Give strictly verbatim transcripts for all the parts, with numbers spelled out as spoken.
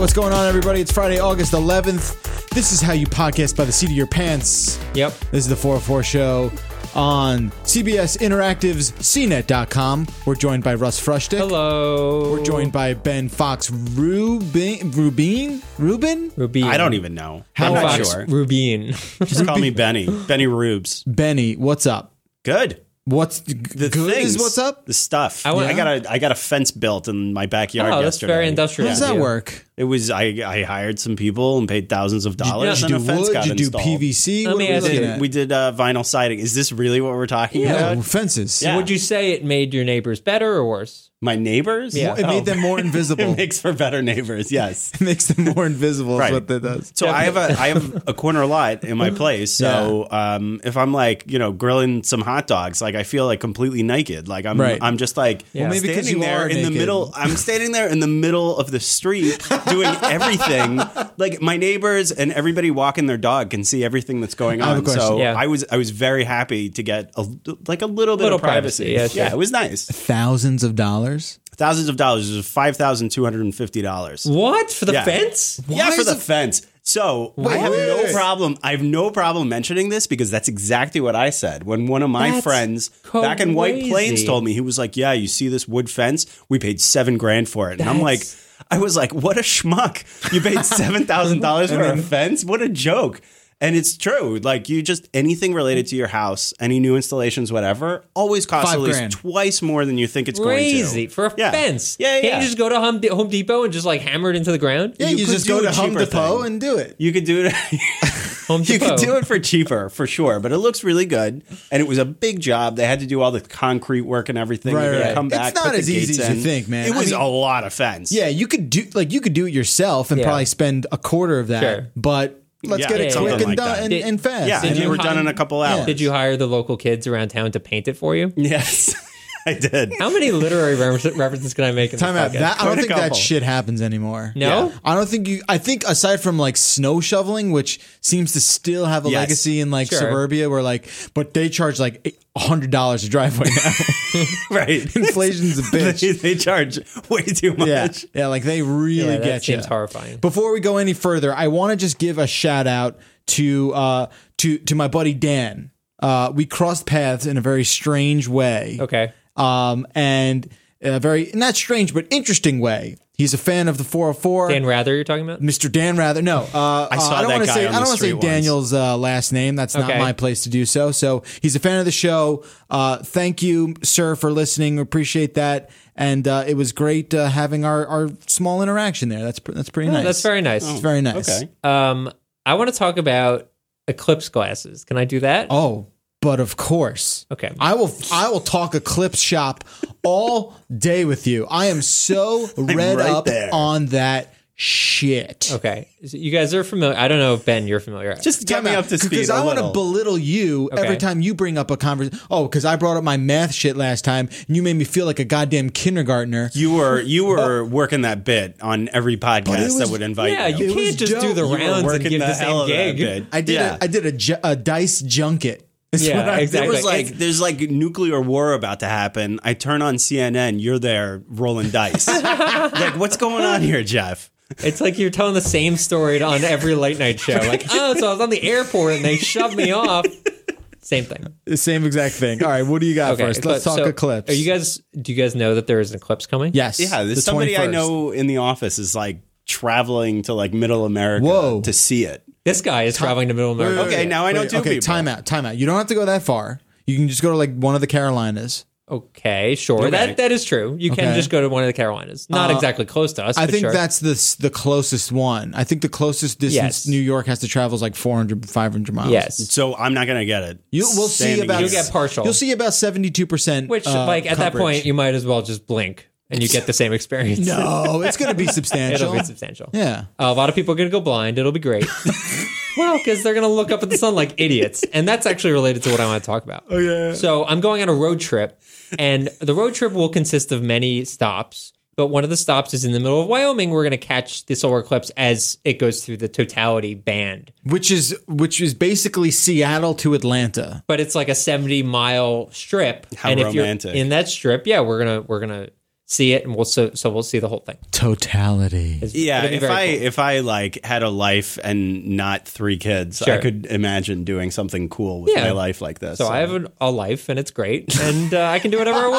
what's going on, everybody? It's Friday, August eleventh. This is how you podcast by the seat of your pants. Yep. This is the four oh four Show on C B S Interactive's C net dot com. We're joined by Russ Frushtick. Hello. We're joined by Ben Fox Rubin. Rubin? Rubin? Rubin. I don't even know. How I'm not Fox sure. Rubin. Just call me Benny. Benny Rubes. Benny, what's up? Good. What's the good things, is what's up? The stuff. I I, want- I got a I got a fence built in my backyard Oh, that's yesterday. very How industrial. does that Yeah. work? It was I, I hired some people and paid thousands of dollars Did you and a fence do wood? got Did you do installed. P V C? Let What me are we ask looking you, at? We did uh, vinyl siding. Is this really what we're talking Yeah. about? Oh, fences. Yeah. Would you say it made your neighbors better or worse? My neighbors? Yeah. It made Oh. them more invisible. It makes for better neighbors. Yes. It makes them more invisible. Right. Is what that does. So I have a I have a corner lot in my place. So um, if I'm like you know grilling some hot dogs, like I feel like completely naked. Like I'm Right. I'm just like Well, maybe 'cause standing you there are in the naked. middle. I'm standing there in the middle of the street doing everything. Like my neighbors and everybody walking their dog can see everything that's going I have a on. question. So Yeah. I was I was very happy to get a, like a little bit Little of privacy. privacy, yeah, yeah, sure. it was nice. Thousands of dollars. Thousands of dollars. It was five thousand two hundred and fifty dollars. What? For the Yeah. fence? Yeah, Why for is the it- fence. So I have wait, no wait. problem. I have no problem mentioning this because that's exactly what I said when one of my That's friends back in White crazy. Plains told me. He was like, "Yeah, you see this wood fence? We paid seven grand for it." And I'm like, That's- I was like, "What a schmuck! You paid seven thousand dollars for a fence? What a joke!" And it's true. Like you just anything related to your house, any new installations, whatever, always costs Five at least grand. twice more than you think it's Crazy. going to. For a Yeah. fence. Yeah, yeah. Can't you just go to Home, De- Home Depot and just like hammer it into the ground? Yeah, You you, could just do go a to Home cheaper Depot thing. and do it. You could do it. Home You Depot. could do it for cheaper, for sure, but it looks really good. And it was a big job. They had to do all the concrete work and everything. Right, They're gonna right. Come It's back, not put the as easy gates as you in. think, man. It I was mean- a lot of fence. Yeah, you could do like you could do it yourself and Yeah. probably spend a quarter of that. Sure. But let's Yeah, get it yeah, quick something and like done that. and, Did- and fast. yeah, Did and you they were hire- done in a couple hours. Did you hire the local kids around town to paint it for you? Yes, I did. How many literary refer- references can I make in Time this out. podcast? That I don't Quite a think that couple. shit happens anymore. No? Yeah. I don't think you. I think aside from like snow shoveling, which seems to still have a Yes. legacy in like Sure. suburbia, where like, but they charge like a hundred dollars a driveway now. Right. Inflation's a bitch. they, they charge way too much. Yeah, yeah, like they really Yeah, that get you. seems horrifying. Before we go any further, I want to just give a shout out to uh to to my buddy Dan. Uh, we crossed paths in a very strange way. Okay. Um, and a very not strange but interesting way. He's a fan of the four oh four. Dan Rather, you're talking about? Mister Dan Rather. No, uh, I saw uh, I don't that wanna guy say on I don't the want to say street once. Daniel's uh, last name. That's not Okay. my place to do so. So he's a fan of the show. Uh, thank you, sir, for listening. We appreciate that. And uh, it was great uh, having our, our small interaction there. That's pr- that's pretty nice. That's very nice. It's very nice. Okay. Um, I want to talk about eclipse glasses. Can I do that? Oh, but of course. Okay. I will I will talk Eclipse Shop all day with you. I am so read right up there. on that shit. Okay. So you guys are familiar. I don't know if Ben, you're familiar. Just get me up to speed Because a I want to little. belittle you Okay. every time you bring up a conversation. Oh, because I brought up my math shit last time, and you made me feel like a goddamn kindergartner. You were you were working that bit on every podcast it was- that would invite yeah, you. you It was can't just dope. do the You were rounds and working give the the hell same of that gig. bit. I did Yeah. a, I did a, ju- a dice junket. Is Yeah, what I did. exactly. There was like It's- there's like nuclear war about to happen. I turn on C N N, you're there rolling dice. Like what's going on here, Jeff? It's like you're telling the same story on every late night show. Like, oh, so I was on the airport and they shoved me off. Same thing. The same exact thing. All right, what do you got Okay, first? Let's but- talk so Eclipse. Are you guys? Do you guys know that there is an eclipse coming? Yes. Yeah, there's the somebody I twenty-first. know in the office is like traveling to like Middle America Whoa. to see it. This guy is traveling to Middle America. Okay, now I know Wait, two okay, people. time out, time out. You don't have to go that far. You can just go to like one of the Carolinas. Okay, sure. Okay. That that is true. You can Okay. just go to one of the Carolinas. Not Uh, exactly close to us. I but think sure. that's the s- the closest one. I think the closest distance Yes. New York has to travel is like four hundred, five hundred miles. yes. So I'm not gonna get it. You, we'll see Standing about here. You'll get partial. You'll see about seventy-two percent. Which, uh, like, at that coverage. point, you might as well just blink and you get the same experience. No, it's going to be substantial. It'll be substantial. Yeah. Uh, a lot of people are going to go blind. It'll be great. Well, because they're going to look up at the sun like idiots. And that's actually related to what I want to talk about. Oh, yeah. So I'm going on a road trip, and the road trip will consist of many stops. But one of the stops is in the middle of Wyoming. We're going to catch the solar eclipse as it goes through the totality band. Which is which is basically Seattle to Atlanta. But it's like a seventy mile strip. How and if romantic. you're in that strip, yeah, we're gonna we're gonna see it, and we'll so, so we'll see the whole thing. Totality. It's Yeah, gonna be if very I cool. if I like had a life and not three kids, Sure. I could imagine doing something cool with Yeah. my life like this. So I have a, a life, and it's great, and uh, I can do whatever I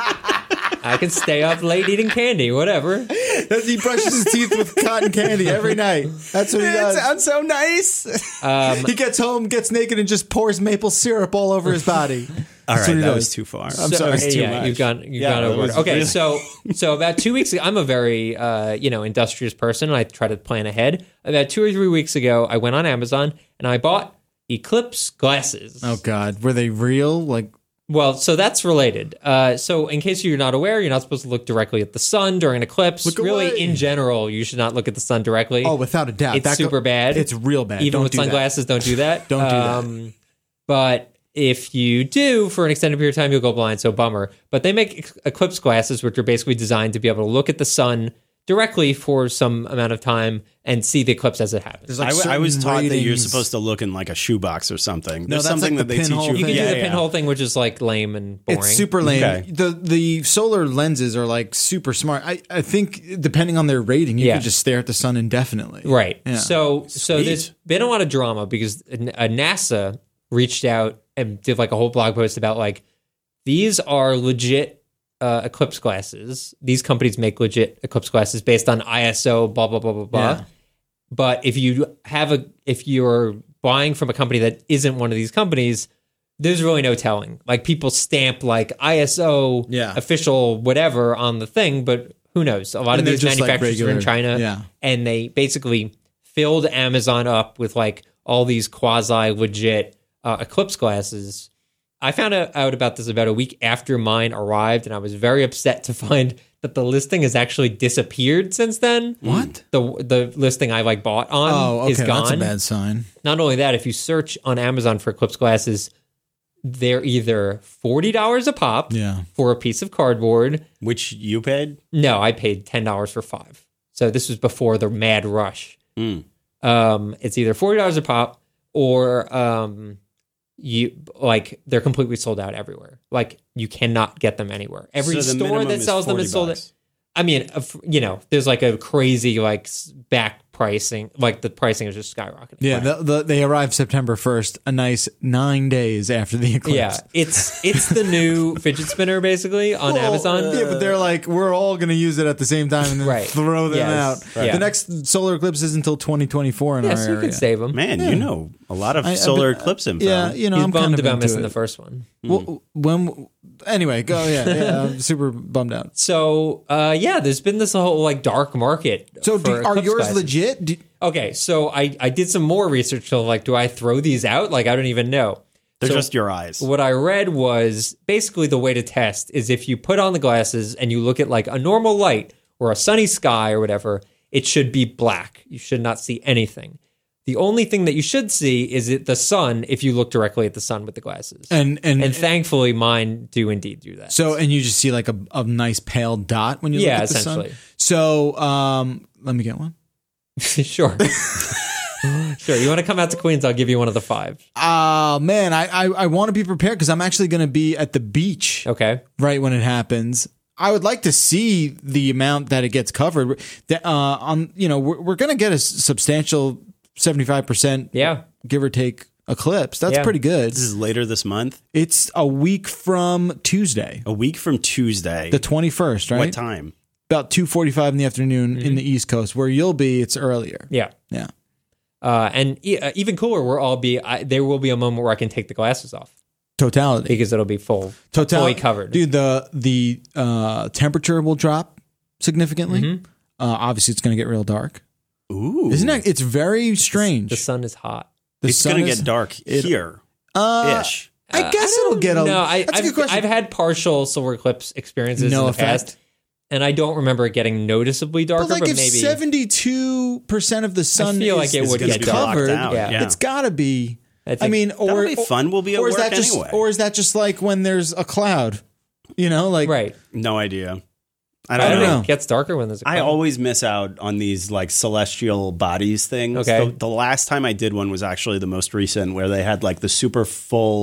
want. I can stay up late eating candy, whatever. He brushes his teeth with cotton candy every night. That's what he It does. sounds so nice. Um, He gets home, gets naked, and just pours maple syrup all over his body. All That's right, what he that does. was too far. I'm So- sorry, it's too yeah, much. you've gone you've Yeah, gone that over. was it. Okay, really- so so about two weeks ago, I'm a very uh, you know industrious person, and I try to plan ahead. About two or three weeks ago, I went on Amazon and I bought Eclipse glasses. Oh God, were they real? Like, Well, so that's related. Uh, so in case you're not aware, you're not supposed to look directly at the sun during an eclipse. Look really, away. in general, you should not look at the sun directly. oh, without a doubt, It's That go- super bad. It's real bad. Even Don't with do that. sunglasses, don't do that. Don't do that. um, But if you do for an extended period of time, you'll go blind. So bummer. But they make ex- eclipse glasses, which are basically designed to be able to look at the sun directly for some amount of time and see the eclipse as it happens. There's I, like w- I was certain taught that you're ratings. supposed to look in like a shoebox or something. There's that's something like that the they teach pinhole you. you can thing. do yeah, the yeah. pinhole thing, which is like lame and boring. It's super lame. Okay. The the solar lenses are like super smart. I, I think depending on their rating, you Yeah. could just stare at the sun indefinitely. Right. Yeah. So so Sweet. there's been a lot of drama because uh, NASA reached out and did like a whole blog post about like these are legit uh, eclipse glasses. These companies make legit eclipse glasses based on I S O blah blah blah blah blah. Yeah. But if you have a if you're buying from a company that isn't one of these companies, there's really no telling. Like people stamp like I S O Yeah. official whatever on the thing, but who knows? A lot And of they're these just like manufacturers are in regular- China, yeah. and they basically filled Amazon up with like all these quasi legit uh, eclipse glasses. I found out out about this about a week after mine arrived, and I was very upset to find that the listing has actually disappeared since then. What? The the listing I like bought on Oh, okay. is gone. That's a bad sign. Not only that, if you search on Amazon for eclipse glasses, they're either forty dollars a pop Yeah. for a piece of cardboard. Which you paid? No, I paid ten dollars for five. So this was before the mad rush. Mm. Um, it's either forty dollars a pop or um, you like they're completely sold out everywhere. Like you cannot get them anywhere. Every So the store minimum that is sells them forty is sold out. bucks. I mean, if- you know, there's like a crazy like s- back pricing. Like the pricing is just skyrocketing. Yeah, the, the, they arrived September first, a nice nine days after the eclipse. Yeah, it's it's the new fidget spinner basically on Well, Amazon. Yeah, but they're like, we're all going to use it at the same time and then Right. throw them Yes. out. Right. The next solar eclipse is until twenty twenty-four in yeah, our so you area. can save them. Man, you know a lot of I- I've solar been- eclipse info. Yeah, you know, He's I'm bummed kind of about into missing it. the first one. Well, when anyway, go yeah, yeah, I'm super bummed out. So uh, yeah, there's been this whole like dark market. So, for do, are eclipse yours glasses. legit? Do, Okay, so I I did some more research. So like, do I throw these out? Like, I don't even know. They're So just your eyes. What I read was basically the way to test is if you put on the glasses and you look at like a normal light or a sunny sky or whatever, it should be black. You should not see anything. The only thing that you should see is it the sun if you look directly at the sun with the glasses. and and, And thankfully, mine do indeed do that. so and you just see like a, a nice pale dot when you Yeah, look at the sun. essentially. So, um, let me get one. Sure. Sure. You want to come out to Queens? I'll give you one of the five. Uh man, I I, I want to be prepared because I'm actually going to be at the beach Okay. right when it happens. I would like to see the amount that it gets covered. That uh, on you know we're, we're going to get a s- substantial seventy-five percent, Yeah. give or take, eclipse. That's Yeah. pretty good. This is later this month, It's a week from Tuesday, a week from Tuesday. the twenty-first, right? What time? About two forty-five in the afternoon in the East Coast. Where you'll be, it's earlier. Yeah. Yeah. Uh, and e- uh, even cooler, we'll all be. I, there will be a moment where I can take the glasses off Totality. because it'll be full, Totality. fully covered. Dude, the the uh, temperature will drop significantly. Mm-hmm. Uh, obviously, it's going to get real dark. Ooh, Isn't it? It's very strange. The sun is hot. The it's sun going to is- get dark it- here uh, ish. I guess it'll get a. No, I, that's a I've, good question. I've had partial solar eclipse experiences No in the effect. past, and I don't remember it getting noticeably darker. but like but if maybe seventy-two percent of the sun feel is, like it is would gonna get be dark. covered, blocked out. Yeah. Yeah. it's got to be. I I, think- mean, or That'll be fun. We'll be at or is work that just, anyway. or is that just like when there's a cloud? You know, like right. No idea. I I don't don't know. know. It gets darker when there's a I cloud. always miss out on these like celestial bodies things. Okay. The, the last time I did one was actually the most recent, where they had like the super full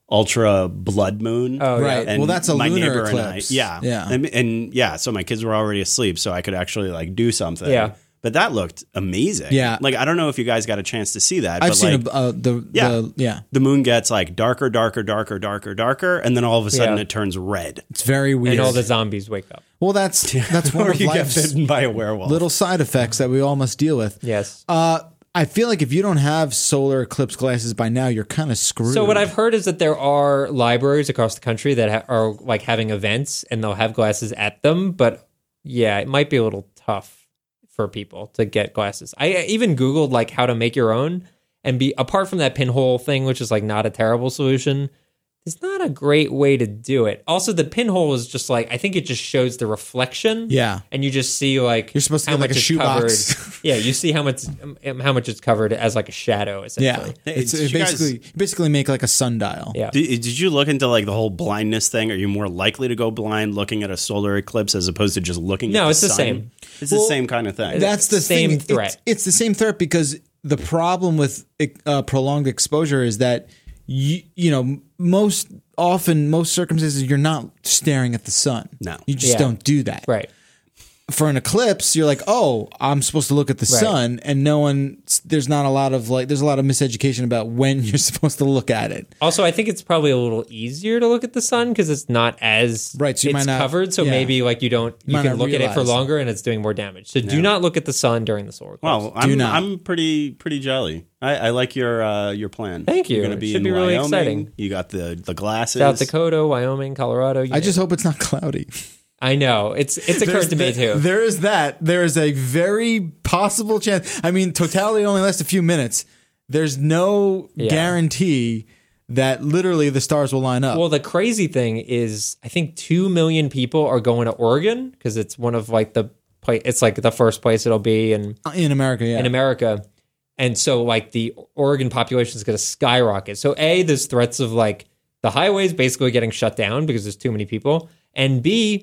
ultra blood moon. Oh, yeah. Right. And Well, that's a my lunar neighbor eclipse. And I, yeah, Yeah. and, and yeah. So my kids were already asleep, so I could actually like do something. Yeah. But that looked amazing. Yeah. Like I don't know if you guys got a chance to see that. I've but seen like, a, uh, the, Yeah. the yeah. the moon gets like darker, darker, darker, darker, darker, and then all of a sudden Yeah. it turns red. It's very weird. And all the zombies wake up. well, that's that's one Or of you get life's bitten by a werewolf. little side effects that we all must deal with. Yes. Uh, I feel like if you don't have solar eclipse glasses by now, you're kind of screwed. So what I've heard is that there are libraries across the country that ha- are like having events and they'll have glasses at them. But yeah, it might be a little tough for people to get glasses. I even Googled like how to make your own, and be apart from that pinhole thing, which is like not a terrible solution. It's not a great way to do it. Also, the pinhole is just like, I think it just shows the reflection. Yeah. And you just see like You're supposed to how get, like, much a is shoebox. covered. Yeah, you see how much um, how much it's covered as like a shadow, essentially. Yeah, Hey, it's did it you guys- basically you basically make like a sundial. Yeah. Did, did you look into like the whole blindness thing? Are you more likely to go blind looking at a solar eclipse as opposed to just looking No, at the it's the sun? same. It's Well, the same kind of thing. That's the Same thing. threat. It's, it's the same threat because the problem with uh, prolonged exposure is that you you know most often most circumstances you're not staring at the sun. No. you just Yeah. don't do that. Right. For an eclipse, you're like, oh, I'm supposed to look at the Right. sun, and no one. There's not a lot of like. There's a lot of miseducation about when you're supposed to look at it. Also, I think it's probably a little easier to look at the sun because it's not as Right, so you it's might not- covered. So yeah. maybe like you don't you might can not look at it for realize. longer and it's doing more damage. So do not look at the sun during the solar eclipse. Well, I'm, not. I'm pretty pretty jelly. I, I like your uh, your plan. Thank you. You're going to It be should in be really Wyoming. exciting. You got the the glasses. South Dakota, Wyoming, Colorado. you I know. just hope it's not cloudy. I know it's it's occurred to me There- too. There is that. There is a very possible chance. I mean, totality only lasts a few minutes. There's no Yeah. guarantee that literally the stars will line up. Well, the crazy thing is, I think two million people are going to Oregon because it's one of like the pla- it's like the first place it'll be in in America, yeah. in America. And so like the Oregon population is going to skyrocket. So A, there's threats of like the highways basically getting shut down because there's too many people. And B,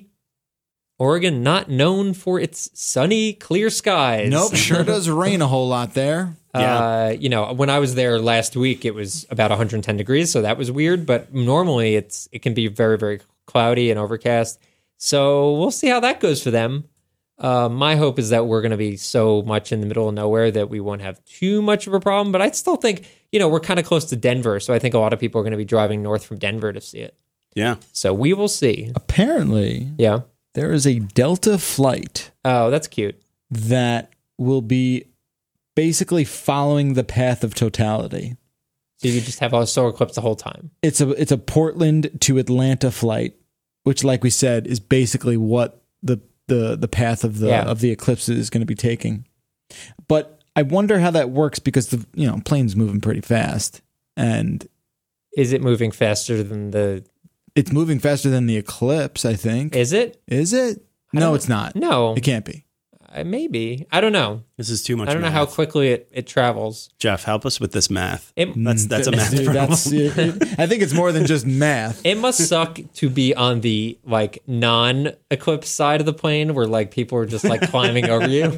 Oregon not known for its sunny, clear skies. Nope, sure does rain a whole lot there. Uh, you know, when I was there last week, it was about one hundred ten degrees, so that was weird. But normally, it's it can be very, very cloudy and overcast. So we'll see how that goes for them. Uh, my hope is that we're going to be so much in the middle of nowhere that we won't have too much of a problem. But I still think, you know, we're kind of close to Denver, so I think a lot of people are going to be driving north from Denver to see it. Yeah. So we will see. Apparently, Yeah. there is a Delta flight Oh, that's cute. that will be basically following the path of totality. So you just have a solar eclipse the whole time. It's a it's a Portland to Atlanta flight, which, like we said, is basically what the the the path of the Yeah. of the eclipse is going to be taking. But I wonder how that works because the you know plane's moving pretty fast, and Is it moving faster than the? it's moving faster than the eclipse. I think Is it? is it? No, don't- it's not. No. It can't be. Uh, maybe. I don't know. This is too much I don't know math. how quickly it, it travels. Jeff, help us with this math. It, That's that's a math Dude, problem. that's- it- it- I think it's more than just math. it must suck to be on the like non-eclipse side of the plane where like people are just like climbing over you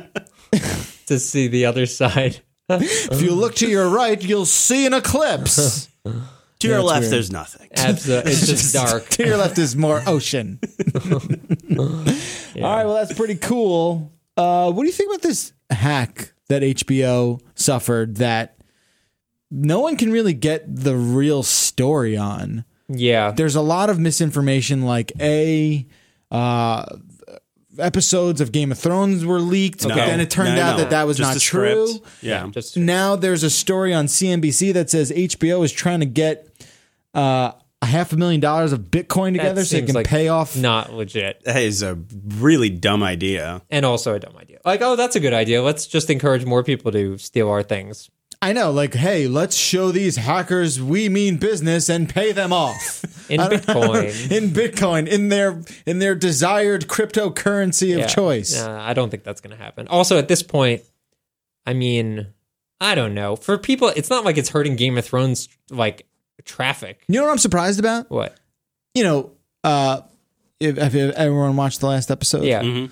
to see the other side. If you look to your right, you'll see an eclipse. To your it's left, weird. there's nothing. Absolutely. It's just dark. To your left is more ocean. All right, well, that's pretty cool. Uh, what do you think about this hack that H B O suffered that no one can really get the real story on? Yeah. There's a lot of misinformation, like A, uh, episodes of Game of Thrones were leaked, No. but then it turned No, out no. that that was Just not the true. script. Yeah. Just Now there's a story on C N B C that says H B O is trying to get uh, a half a million dollars of Bitcoin together so it seems can like pay off. not legit. That is a really dumb idea. And also a dumb idea. Like, oh, that's a good idea. Let's just encourage more people to steal our things. I know, like, hey, let's show these hackers we mean business and pay them off In I don't- Bitcoin. in Bitcoin, in their in their desired cryptocurrency of Yeah. choice. Nah, I don't think that's going to happen. Also, at this point, I mean, I don't know. For people, it's not like it's hurting Game of Thrones like traffic. You know what I'm surprised about? What? You know, uh, if, if everyone watched the last episode, Yeah. Mm-hmm.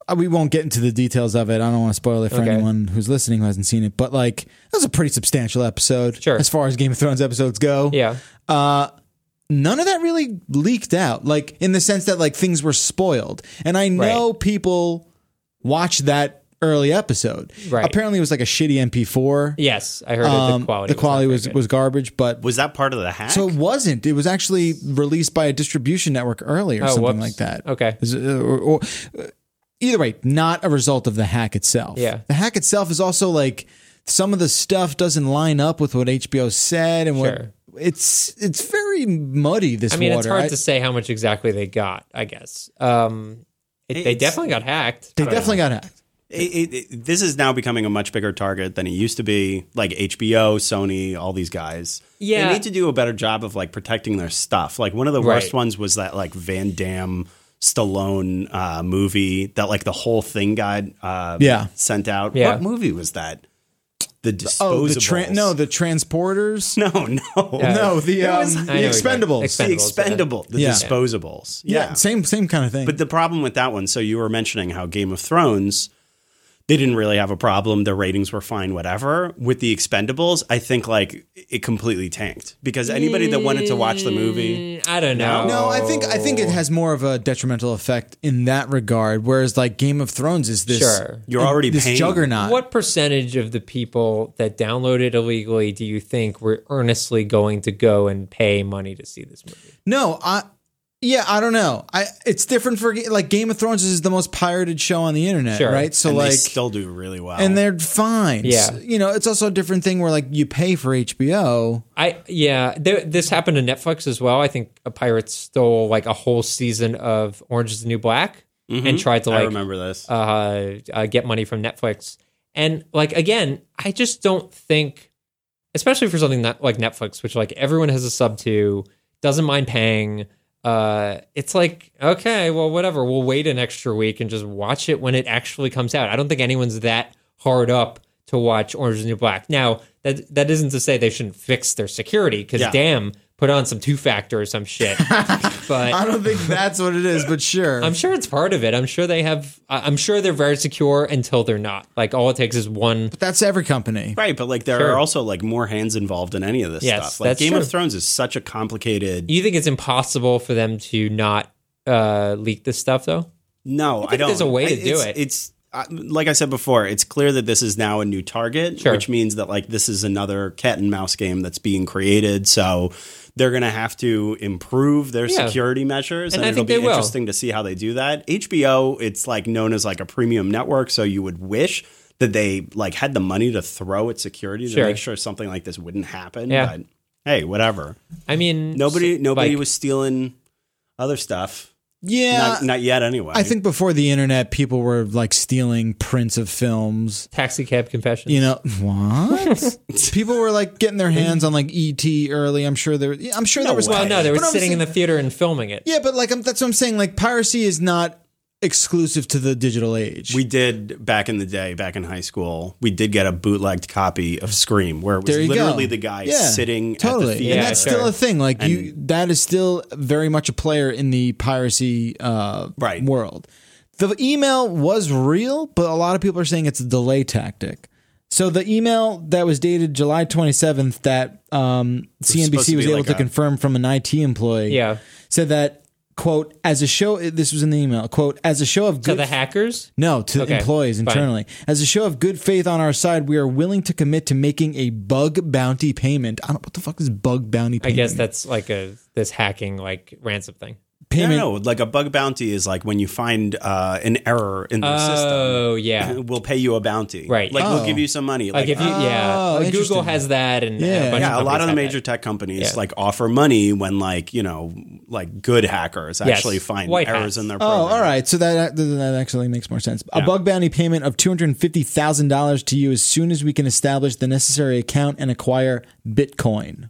we won't get into the details of it. I don't want to spoil it for Okay. anyone who's listening who hasn't seen it. But like, that was a pretty substantial episode. Sure. As far as Game of Thrones episodes go. Yeah. Uh, none of that really leaked out. Like in the sense that like things were spoiled. And I know Right. people watched that early episode. Right. Apparently it was like a shitty M P four. Yes, I heard Um, it, the quality. the quality was, was, not was garbage, but Was that part of the hack? so it wasn't. It was actually released by a distribution network early or Oh, something whoops. like that. Okay. Is it- or- or- either way, not a result of the hack itself. Yeah. The hack itself is also like some of the stuff doesn't line up with what H B O said and Sure. what it's it's very muddy. This I mean, water. it's hard I- to say how much exactly they got. I guess um, it, they It's- definitely got hacked. they definitely got hacked. It, it, it- this is now becoming a much bigger target than it used to be. Like H B O, Sony, all these guys. Yeah. They need to do a better job of like protecting their stuff. Like one of the Right. worst ones was that like Van Damme Stallone uh, movie that like the whole thing got uh, Yeah. sent out. Yeah. What movie was that? The disposables. Oh, the tra- no, the transporters. no, no, Yeah. No, the um, was- the I know what you're expendables. talking- The Expendables, expendable, the Yeah. disposables. yeah. Yeah. same same kind of thing. But the problem with that one, so you were mentioning how Game of Thrones, they didn't really have a problem. Their ratings were fine, whatever. With the Expendables, I think like it completely tanked because anybody that wanted to watch the movie, Mm, I don't know. no, I think I think it has more of a detrimental effect in that regard. Whereas like Game of Thrones is this Sure. you're already this paying. juggernaut. What percentage of the people that downloaded illegally do you think were earnestly going to go and pay money to see this movie? No, I yeah, I don't know. I it's different for like Game of Thrones is the most pirated show on the internet, Sure. right? So and like they still do really well. and they're fine. Yeah. So, you know, it's also a different thing where like you pay for H B O. I yeah, there, this happened to Netflix as well. I think a pirate stole like a whole season of Orange Is the New Black and tried to I like remember this. uh, uh, get money from Netflix. And like again, I just don't think, especially for something that like Netflix, which like everyone has a sub to, doesn't mind paying. Uh, it's like okay, well, whatever. We'll wait an extra week and just watch it when it actually comes out. I don't think anyone's that hard up to watch Orange Is the New Black. Now that that isn't to say they shouldn't fix their security because Yeah. damn, put on some two factor or some shit. But I don't think that's what it is, but sure. I'm sure it's part of it. I'm sure they have. I- I'm sure they're very secure until they're not. Like all it takes is one. That's every company. Right, but like there Sure. are also like more hands involved in any of this Yes, stuff. Like that's Game true. of Thrones is such a complicated. You think it's impossible for them to not uh, leak this stuff, though? No, I, think don't. there's a way to I- do it's, it. It's uh, like I said before. It's clear that this is now a new target, Sure. which means that like this is another cat and mouse game that's being created. So they're going to have to improve their Yeah. security measures, And and, I it'll think be they will. interesting to see how they do that. H B O, it's like known as like a premium network, so you would wish that they like had the money to throw at security to Sure. make sure something like this wouldn't happen. Yeah. But hey, whatever. I mean, Nobody, so- nobody like, was stealing other stuff. Yeah. Not, not yet, anyway. I think before the internet, people were like stealing prints of films. Taxi Cab Confessions. You know what? People were like getting their hands on like E T early. I'm sure there. Yeah, I'm sure there was. Well, no, they were But I'm sitting in saying- the theater and filming it. Yeah, but like I'm, that's what I'm saying. Like piracy is not exclusive to the digital age. We did back in the day, back in high school, we did get a bootlegged copy of Scream where it was there you literally go. the guy Yeah, sitting totally, at the theater. and that's Yeah, still sure. a thing. Like you, that is still very much a player in the piracy uh, Right. world. The email was real, but a lot of people are saying it's a delay tactic. So the email that was dated July twenty-seventh that um, C N B supposed C to was be able like to a- confirm from an I T employee Yeah. said that, quote, as a show, this was in the email, quote, as a show of To good the hackers? no, to Okay, employees fine. internally. As a show of good faith on our side, we are willing to commit to making a bug bounty payment. I don't what the fuck is bug bounty I payment? guess that's like a this hacking like ransom thing. payment. No, no, like a bug bounty is like when you find uh, an error in the system. Oh yeah. We'll pay you a bounty. Right. Like Oh. we'll give you some money. Like if you yeah, Oh, like Google interesting. has that and Yeah. a bunch yeah, of a lot of the companies major have tech companies Yeah. like offer money when like, you know, like good hackers Yes. actually find White errors hats. in their Oh, program. all right. So that that actually makes more sense. A Yeah. bug bounty payment of two hundred fifty thousand dollars to you as soon as we can establish the necessary account and acquire Bitcoin.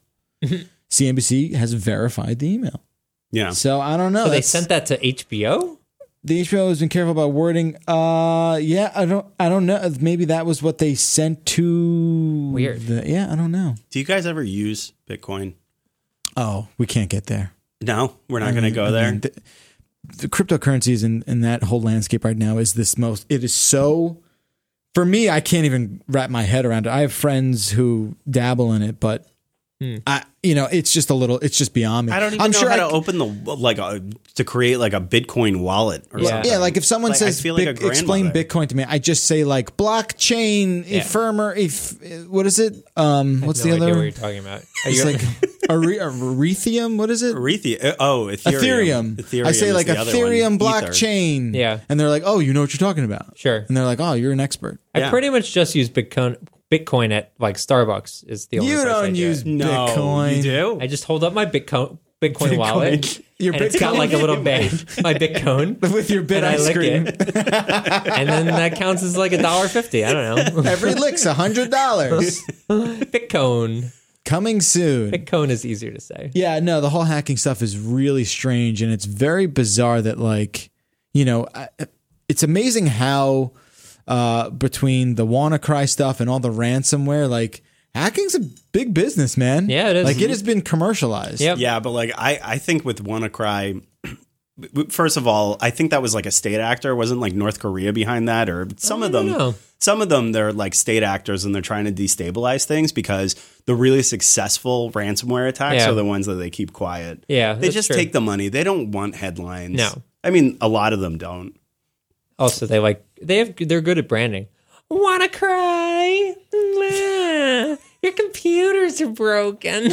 C N B C has verified the email. Yeah. So I don't know. So they That's- sent that to H B O? The H B O has been careful about wording. Uh, yeah, I don't, I don't know. Maybe that was what they sent to. Weird. The, yeah, I don't know. Do you guys ever use Bitcoin? Oh, we can't get there. No, we're not I going to mean- go I there. mean, th- the cryptocurrencies and, and that whole landscape right now is this most, it is so, for me, I can't even wrap my head around it. I have friends who dabble in it, but hmm. I, you know, it's just a little, it's just beyond me. I don't even I'm know sure how I, to open the, like, a, to create like a Bitcoin wallet or Yeah. something. yeah, like if someone Like, I says, feel like Bit- a explain grandmother. Bitcoin to me, I just say like blockchain, Yeah. ephemer, if, what is it? Um, what's no the idea other? what you're talking about. Are It's you like Are- Arethium. What is it? Ethereum. Oh, Ethereum. Ethereum. Ethereum I say is like the other Ethereum one. Ether. blockchain. Yeah. And they're like, oh, you know what you're talking about. Sure. And they're like, oh, you're an expert. I Yeah. pretty much just use Bitcoin. Bitcoin at like Starbucks is the only You place I don't do use it. No, Bitcoin. you do? I just hold up my Bitcoin Bitcoin, wallet. Your and it's got Bitcoin? like a little bag, my Bitcoin, With your bit and I ice lick cream. it, and then that counts as like a dollar fifty. I don't know. Every lick's a hundred dollars. Bitcoin, Coming soon. Bitcoin is easier to say. Yeah, no, the whole hacking stuff is really strange, and it's very bizarre that, like, you know, I- it's amazing how uh, between the WannaCry stuff and all the ransomware, like, hacking's a big business, man. Yeah, it is. Like, it has been commercialized. Yep. Yeah, but like I, I think with WannaCry, first of all, I think that was like a state actor. It wasn't like North Korea behind that, or some I of don't them. know. Some of them, they're like state actors and they're trying to destabilize things because the really successful ransomware attacks Yeah. are the ones that they keep quiet. Yeah, they that's just true. take the money. They don't want headlines. No. I mean, a lot of them don't. Also, they like they have they're good at branding. Wanna cry? Nah, your computers are broken.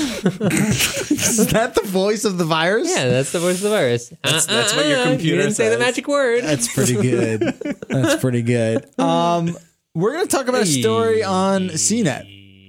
Is that the voice of the virus? Yeah, that's the voice of the virus. That's- that's what your computer You didn't say the says. magic word. That's pretty good. That's pretty good. Um, we're going to talk about a story on C net.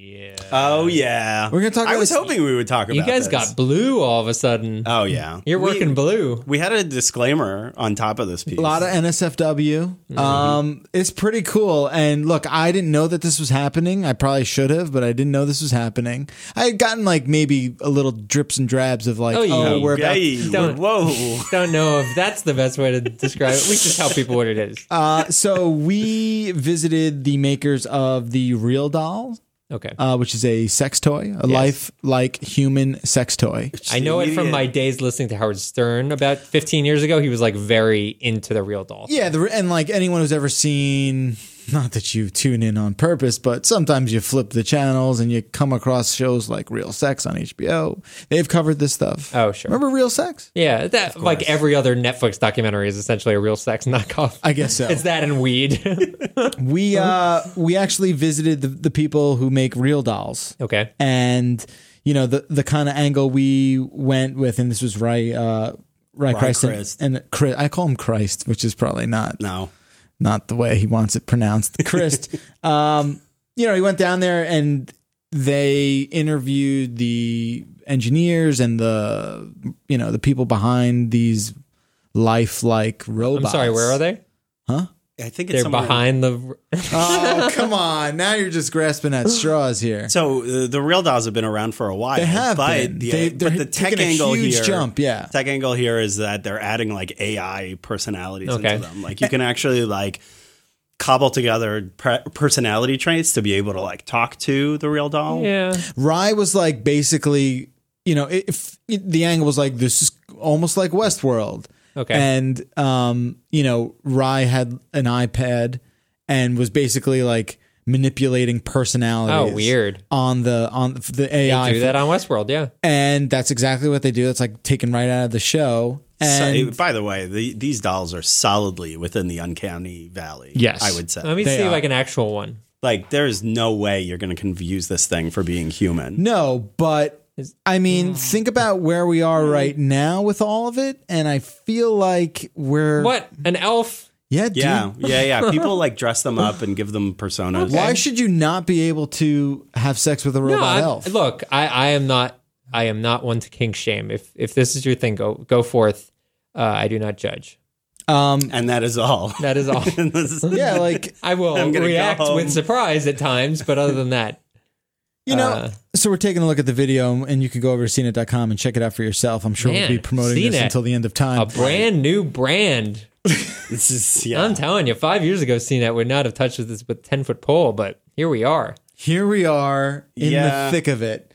Oh yeah, We're gonna talk I about was this- hoping we would talk about. You guys this. got blue all of a sudden. Oh yeah, You're We- working blue. We had a disclaimer on top of this piece. A lot of N S F W. Um, it's pretty cool. And look, I didn't know that this was happening. I probably should have, but I didn't know this was happening. I had gotten like maybe a little drips and drabs of like, Oh, oh, yeah. we're about. Yay. Don't- Whoa. Don't know if that's the best way to describe it. We just tell people what it is. Uh, so we visited the makers of the Real Doll, Okay. uh, which is a sex toy, a life-like human sex toy. I know it from Idiot. my days listening to Howard Stern about fifteen years ago. He was like very into the real doll. Yeah, the, and like anyone who's ever seen, not that you tune in on purpose, but sometimes you flip the channels and you come across shows like Real Sex on H B O. They've covered this stuff. Oh, sure. Remember Real Sex? Yeah, that like every other Netflix documentary is essentially a real sex knockoff. I guess so. It's that and weed. We uh we actually visited the, the people who make Real Dolls. Okay. And you know the the kind of angle we went with, and this was right uh right Christ, and- Christ. and Chris, I call him Christ, which is probably not No. not the way he wants it pronounced. Christ. um, you know, he went down there and they interviewed the engineers and the you know the people behind these lifelike I'm robots. sorry, where are they? I think it's They're somewhere- behind the. Oh, come on. Now you're just grasping at straws here. So uh, the real dolls have been around for a while. They have but been. The, They- but they're the tech taking a angle huge here, jump, yeah. Tech angle here is that they're adding like A I personalities Okay. into them. Like you can actually like cobble together pre- personality traits to be able to like talk to the real doll. Yeah. Rye was like basically, you know, if the angle was like, this is almost like Westworld. Okay. And, um, you know, Rye had an iPad and was basically like manipulating personalities. Oh, weird. On the, on the A I. They do that on Westworld, yeah. And that's exactly what they do. It's like taken right out of the show. So, And by the way, the, these dolls are solidly within the uncanny valley. Yes. I would say. Let me They see are. like an actual one. Like there's no way you're going to confuse this thing for being human. no, but I mean, think about where we are right now with all of it. And I feel like we're. What? An elf? Yeah, dude. Yeah, yeah, yeah. People like dress them up and give them personas. Why should you not be able to have sex with a robot No, I- elf? look, I, I am not. I am not one to kink shame. If if this is your thing, go go forth. Uh, I do not judge. Um, And that is all. That is all. This is- yeah, like, I will I'm gonna go react home. with surprise at times, but other than that, you know, Uh, so we're taking a look at the video, and you can go over to C net dot com and check it out for yourself. I'm sure Man, we'll be promoting C this net. until the end of time. a brand new brand. This is yeah. I'm telling you, five years ago, C net would not have touched this with ten foot pole, but here we are. Here we are in Yeah. the thick of it.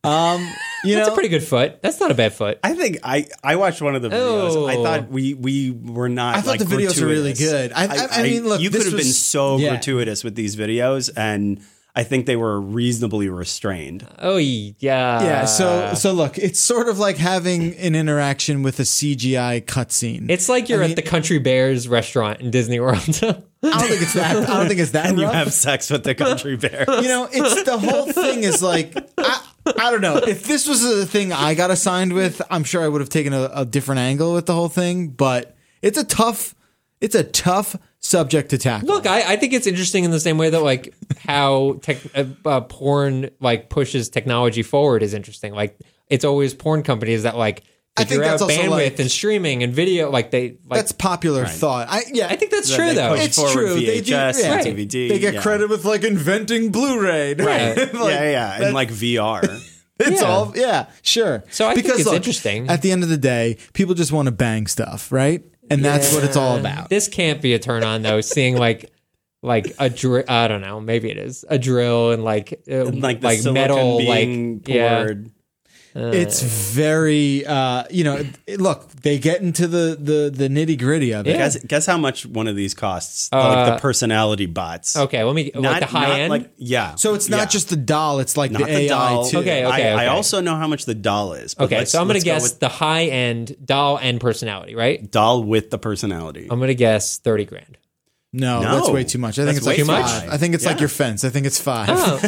Um, you That's know, a pretty good foot. That's not a bad foot. I think I, I watched one of the videos. Oh. I thought we we were not. I thought like, the videos were really gratuitous. good. I- I- I mean, look, you could this have been was- so yeah. gratuitous with these videos, and I think they were reasonably restrained. Oh, yeah. yeah. So so look, it's sort of like having an interaction with a C G I cutscene. It's like you're I mean- at the Country Bears restaurant in Disney World. I don't think it's that. I don't think it's that. And you rough. have sex with the country bear. You know, it's the whole thing is like I, I don't know. If this was a thing I got assigned with, I'm sure I would have taken a, a different angle with the whole thing. But it's a tough, it's a tough subject to tackle. Look, I, I think it's interesting in the same way that like how tech, uh, uh, porn like pushes technology forward is interesting. Like it's always porn companies that like I think figure out that's also, bandwidth like- and streaming and video. Like they like That's popular thought. I yeah, I think that's That true they though. push it's forward true. V H S They do- and yeah. D V D. they get yeah. credit with like inventing Blu-ray. Right? Right. Like, yeah, yeah, and that- like V R. It's Yeah. all yeah, sure. So I think it's interesting. At the end of the day, people just want to bang stuff, right? And that's what it's all about. This can't be a turn on though. Seeing like like a drill. I don't know. Maybe it is a drill and like uh, like the like silicon metal being like yeah. poured. It's very, uh, you know. it- Look, they get into the the, the nitty gritty of it. Yeah. Guess, guess how much one of these costs? Uh, like the personality bots. Okay, let me like the high not end. Like, yeah. So it's not yeah. just the doll; it's like Not the, the A I doll. too. Okay, okay. I, I also know how much the doll is. But okay, let's- so I'm gonna let's go guess with the high end doll and personality, right? doll with the personality. I'm gonna guess thirty grand. No, No. that's way too much. I think That's it's like way too five. much? I think it's like Yeah. your fence. I think it's five. Oh,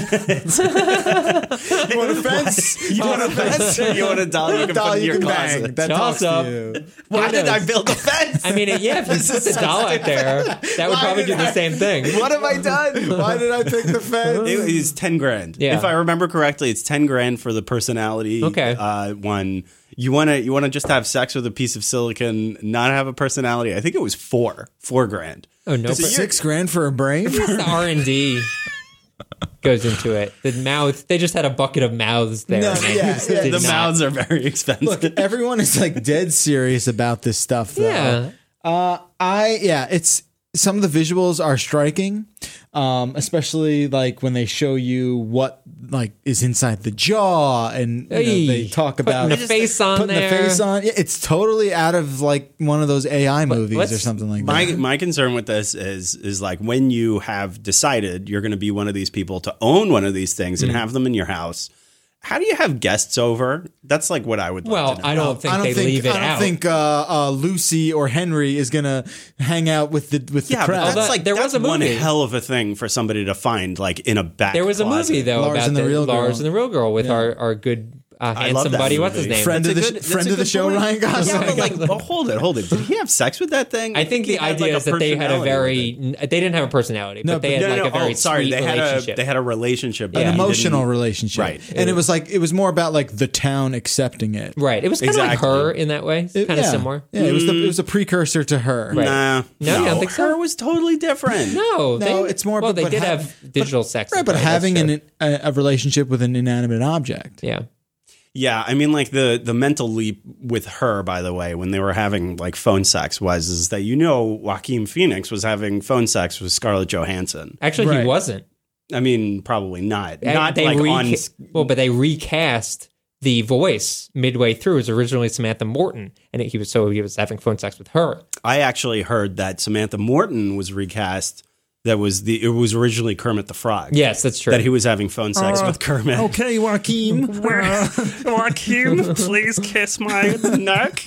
You want a fence? You want a fence? you want a doll you can doll put in you your can closet. bang. That Toss talks up. to you. Why Who did I knows? build a fence? I mean, yeah, if you put the doll out there, that would Why probably did do the I- same thing. What have I done? Why did I pick the fence? It is ten grand. Yeah. If I remember correctly, it's ten grand for the personality Okay. uh, one. You want to you want to just have sex with a piece of silicon, not have a personality. I think it was four, four grand. Oh no, Is it but Six grand for a brain? the R and D goes into it. The mouth, they just had a bucket of mouths there. No, and they yeah, just yeah. did The not- mouths are very expensive. Look, everyone is like dead serious about this stuff. Though. Yeah. Uh, I yeah, it's some of the visuals are striking, um, especially like when they show you what like is inside the jaw, and you know, Hey, they talk about putting the face on putting there. the face on. Yeah, it's totally out of like one of those A I movies or let's- something like My that. my concern with this is is like when you have decided you're going to be one of these people to own one of these things Mm. and have them in your house. How do you have guests over? That's like what I would. Well, like to know. I don't think I don't they think leave it I don't out. think uh, uh, Lucy or Henry is gonna hang out with the with Yeah, the but crowd. that's Although like there that's was a one movie. hell of a thing for somebody to find, like in a back. there was a closet. movie though Lars about and the the Real Lars Girl. and the Real Girl with our our good uh, I love handsome that buddy. What's his movie. name? friend of the That's a sh- good- that's friend a of the good show, point. Ryan Gosling. Yeah, but like, well, hold it, hold it. Did he have sex with that thing? I think the He had, idea like, a is that they had a personality with very they didn't have a personality, No, but they but- had it. like no, a no, very oh, sorry. sweet They had relationship. a they had a relationship, but Yeah. An he emotional didn't- relationship, Right. And it was like it was more about like the town accepting it. right. It was kind of Exactly. like her in that way, It- kind of yeah. similar. Yeah, it was the, it was a precursor to her. Right. Nah, No, you don't think so? Her was totally different. No, No, they, it's more- Well, but- they but did ha- have digital sex, Right, but that's having true. an, a, a relationship with an inanimate object. yeah. Yeah, I mean, like the the mental leap with her, by the way, when they were having like phone sex, was is that you know Joaquin Phoenix was having phone sex with Scarlett Johansson. Actually, Right. he wasn't. I mean, probably not. Uh, Not they like reca- on. well, but they recast the voice midway through. It was originally Samantha Morton, and it, he was so he was having phone sex with her. I actually heard that Samantha Morton was recast. That was the. It was originally Kermit the Frog. Yes, that's true. That he was having phone sex Uh, with Kermit. Okay, Joaquin. Joaquin, please kiss my neck.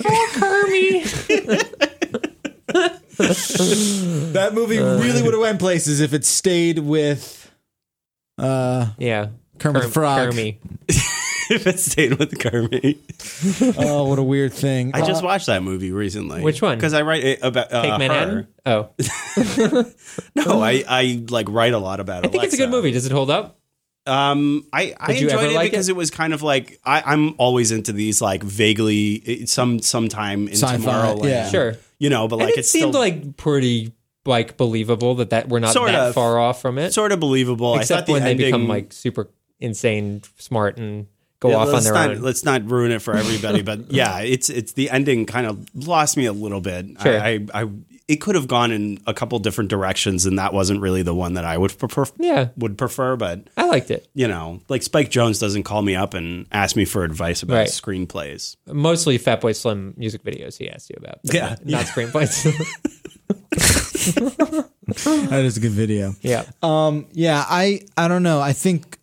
That movie really would have went places if it stayed with uh, yeah, Kermit the Frog. Kermit. If it stayed with Kermit. Oh, what a weird thing. I just Uh, watched that movie recently. Which one? Because I write it about uh, Take her. Manhattan. Oh, No, I, I like write a lot about it. I think it's a good movie. Does it hold up? Um, I, I Did you enjoyed ever it like because it? it? was kind of like I, I'm always into these like vaguely some sometime in Sci-fi, Tomorrowland. yeah. Sure. You know, but And like it it's seemed still like pretty like believable that that we're not Sort that of. far off from it. sort of believable. I Except thought the when ending, they become like super insane, smart, and go Yeah, off on let's their not, own. Let's not ruin it for everybody, but yeah, it's it's the ending kind of lost me a little bit. Sure. I, I, I it could have gone in a couple different directions, and that wasn't really the one that I would prefer. Yeah. would prefer, but I liked it. you know, like Spike Jones doesn't call me up and ask me for advice about Right. screenplays. Mostly Fatboy Slim music videos he asked you about. but Yeah. Not, not screenplays. That is a good video. yeah. Um, yeah, I I don't know. I think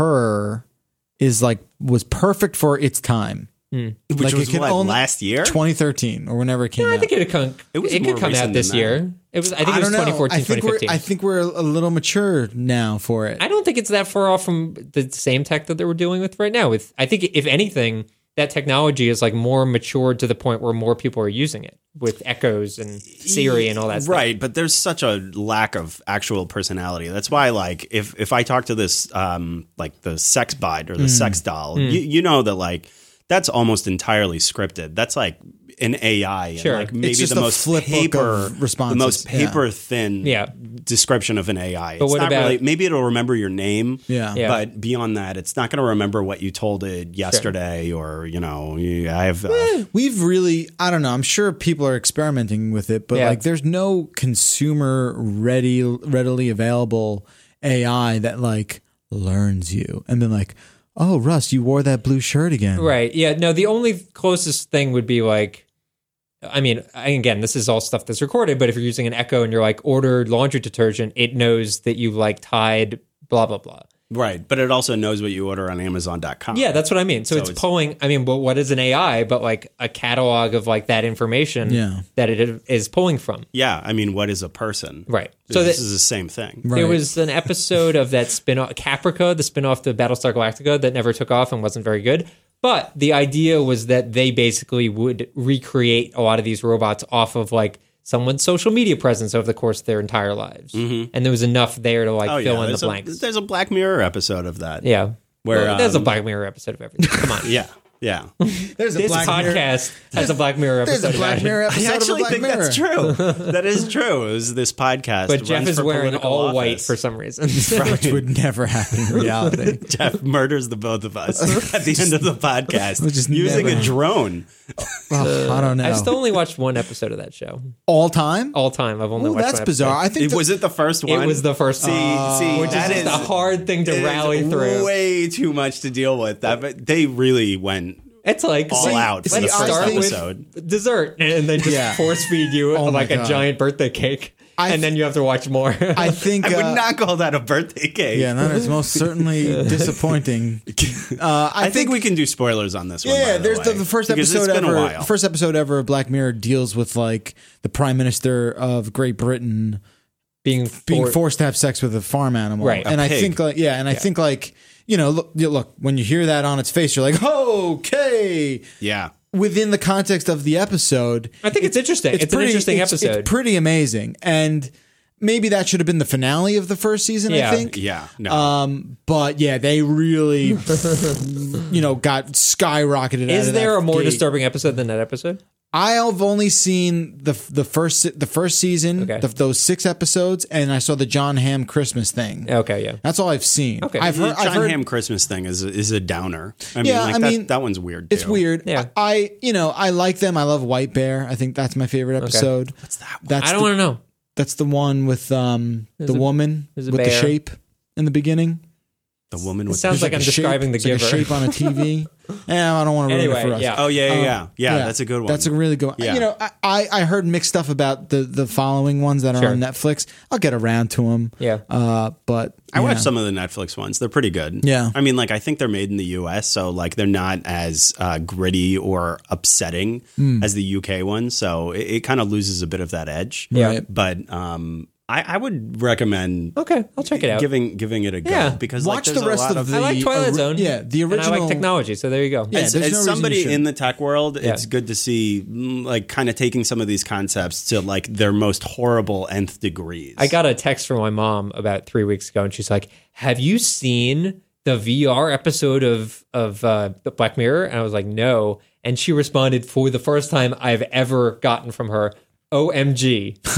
her is like was perfect for its time. Which Like, was it can what, only- last year? twenty thirteen or whenever it came I out. think it could come, It was it more could come recent out this than that. year. It was, I think I it was don't know. twenty fourteen, I think twenty we're fifteen. I think we're a little mature now for it. I don't think it's that far off from the same tech that they were dealing with right now. With I think if anything, that technology is like more matured to the point where more people are using it with Echoes and Siri and all that stuff. Right, but there's such a lack of actual personality. That's why, like, if if I talk to this, um, like the sex bot or the sex doll, you, you know that like that's almost entirely scripted. That's like an A I, Sure. and like maybe just the a most flip book paper, of responses. the most Yeah. paper thin, Yeah. description of an A I. But It's what not about- really, maybe it'll remember your name, Yeah. Yeah. but beyond that, it's not going to remember what you told it yesterday, or you know, you- I have. Uh, We've really, I don't know. I'm sure people are experimenting with it, but Yeah. like, there's no consumer ready, readily available A I that like learns you and then like, oh, Russ, you wore that blue shirt again. Right. Yeah. No, the only closest thing would be like, I mean, again, this is all stuff that's recorded, but if you're using an Echo and you're like, order laundry detergent, it knows that you like Tide, blah, blah, blah. right, but it also knows what you order on Amazon dot com. Yeah, that's what I mean. So, it's, it's- pulling, I mean, well, what is an A I but like a catalog of like that information Yeah. that it is pulling from? Yeah, I mean, what is a person? Right. So So this that, is the same thing. Right. there was an episode of that spin-off, Caprica, the spin-off to Battlestar Galactica that never took off and wasn't very good. But the idea was that they basically would recreate a lot of these robots off of like someone's social media presence over the course of their entire lives. And there was enough there to like Oh fill yeah, in the there's a, blanks. there's a Black Mirror episode of that. Yeah. Where, Well, there's a um, Black Mirror episode of everything. Come on. yeah, yeah. There's a This Black Mirror. podcast has a Black Mirror There's episode a Black about Mirror it. episode I actually of a Black think Mirror. that's true. That is true. It was this podcast. But Jeff runs is for wearing political all office. white for some reason. Which would never happen in reality. Jeff murders the both of us at the end of the podcast Which is using never- a drone. Oh, I don't know. I've still only watched one episode of that show. All time? All time. I've only Ooh, watched that's one bizarre. episode. I think It, the- was it the first one? It was the first See, one. see, Which is that just a hard thing to it is rally through. Way too much to deal with. That, but they really went It's like all see, out for let's the first start episode. with dessert, and then just Yeah. force feed you Oh my like a God. giant birthday cake, I and then you have to watch more. I think I would uh, not call that a birthday cake. Yeah, that is most certainly disappointing. Uh, I, I think, we can do spoilers on this one. Yeah, by the there's the, way, the first because episode it's been ever. a while. The first episode ever of Black Mirror deals with like the Prime Minister of Great Britain being being for- forced to have sex with a farm animal. Right. And A I pig. think like yeah, and I think like you know look you- look when you hear that on its face, you're like okay. yeah. Within the context of the episode, I think it's interesting. It's an interesting it's- episode. It's pretty amazing, and maybe that should have been the finale of the first season. Yeah. I think. Yeah. No. Um, but yeah, they really, you know, got skyrocketed. out Is of there that a more gate. disturbing episode than that episode? I've only seen the the first the first season, Okay. the, those six episodes, and I saw the John Hamm Christmas thing. Okay, yeah. That's all I've seen. Okay. I've the heard. John I've heard Hamm Christmas thing is a, is a downer. I mean, Yeah, like I that, mean, that one's weird. it's too. weird. Yeah. I, you know, I like them. I love White Bear. I think that's my favorite episode. What's that? One? That's I don't the, want to know. That's the one with um the a- woman there's with a the bear. shape in the beginning. The woman with sounds the like I'm a shape- describing The it's like Giver. a shape on a T V. Yeah, I don't want to ruin Anyway, it for us. yeah. Oh yeah, yeah, Um, yeah, yeah. That's a good one. That's a really good one. Yeah. You know, I, I I heard mixed stuff about the the following ones that are Sure. on Netflix. I'll get around to them. Yeah. Uh, but I yeah. watched some of the Netflix ones. They're pretty good. Yeah. I mean, like I think they're made in the U S, so like they're not as uh, gritty or upsetting Hmm. as the U K ones. So it, it kind of loses a bit of that edge. Yeah. Right. But um, I, I would recommend Okay, I'll check it out. giving giving it a go Yeah. because like, Watch there's the a rest lot of of the I like Twilight ori- Zone. yeah, the And I original- like technology, so there you go. Yeah. as, there's as no reason you somebody shouldn't. in the tech world, Yeah. it's good to see mm, like kind of taking some of these concepts to like their most horrible nth degrees. I got a text from my mom about three weeks ago, and she's like, "Have you seen the V R episode of of uh, Black Mirror?" And I was like, "No." And she responded for the first time I've ever gotten from her, "O M G." Huh.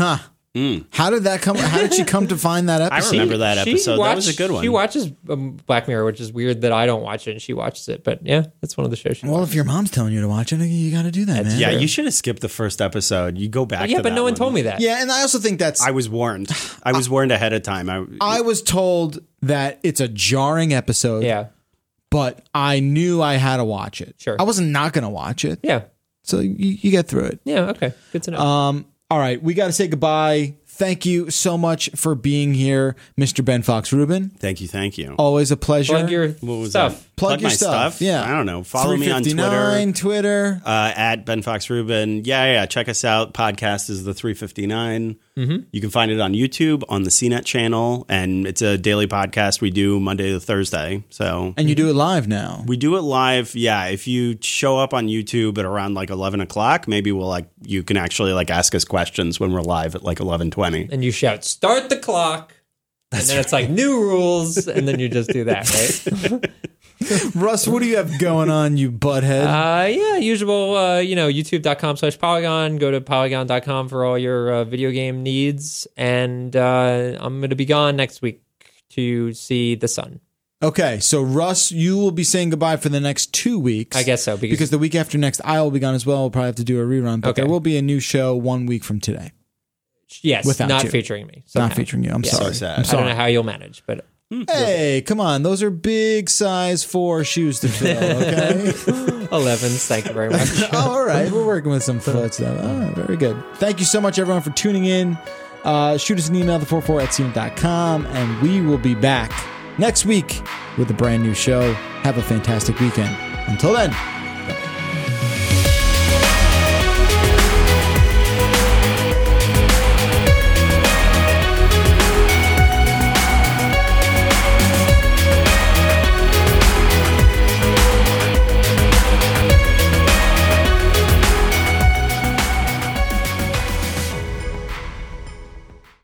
Mm. How did that come? How did she come to find that I episode? remember that She episode. That watched- was a good one. She watches um, Black Mirror, which is weird that I don't watch it and she watches it. But yeah, that's one of the shows she Well, watches. if your mom's telling you to watch it, you got to do that, man. yeah, you should have skipped the first episode. You go back. Yeah, to but that no one one. told me that. Yeah, and I also think that's. I was warned. I was warned ahead of time. I, I was told that it's a jarring episode. Yeah. But I knew I had to watch it. Sure. I wasn't not going to watch it. Yeah. So you, you get through it. Yeah. Okay. Good to know. Um. All right, we got to say goodbye. Thank you so much for being here, Mister Ben Fox Rubin. thank you. Thank you. Always a pleasure. Plug your What was stuff. that? Plug your my stuff. Yeah. I don't know. Follow me on three fifty-nine Twitter. Twitter. Uh, at Ben Fox Rubin. Yeah, yeah. Check us out. Podcast is the three fifty-nine. Mm-hmm. You can find it on YouTube on the C net channel, and it's a daily podcast we do Monday to Thursday. So And you do it live now. we do it live. Yeah, if you show up on YouTube at around like eleven o'clock, maybe we'll like you can actually like ask us questions when we're live at like eleven twenty. And you shout, start the clock. And then it's like new rules. And then you just do that, right? Russ, what do you have going on, you butthead? Uh, yeah, usual, uh, you know, youtube.com slash Polygon. Go to polygon dot com for all your uh, video game needs. And uh, I'm going to be gone next week to see The Sun. Okay, so Russ, you will be saying goodbye for the next two weeks. I guess so. Because, Because the week after next, I will be gone as well. We'll probably have to do a rerun, but Okay. there will be a new show one week from today. yes, without not you. featuring me. Not somehow. featuring you. I'm Yeah. sorry. So sad. I'm I don't sorry. know how you'll manage, but Hey, come on. Those are big size four shoes to fill, okay? elevens. Thank you very much. Oh, all right. We're working with some foots, though. Oh, very good. Thank you so much, everyone, for tuning in. Uh, shoot us an email, the forty-four at c n dot com, and we will be back next week with a brand new show. Have a fantastic weekend. Until then.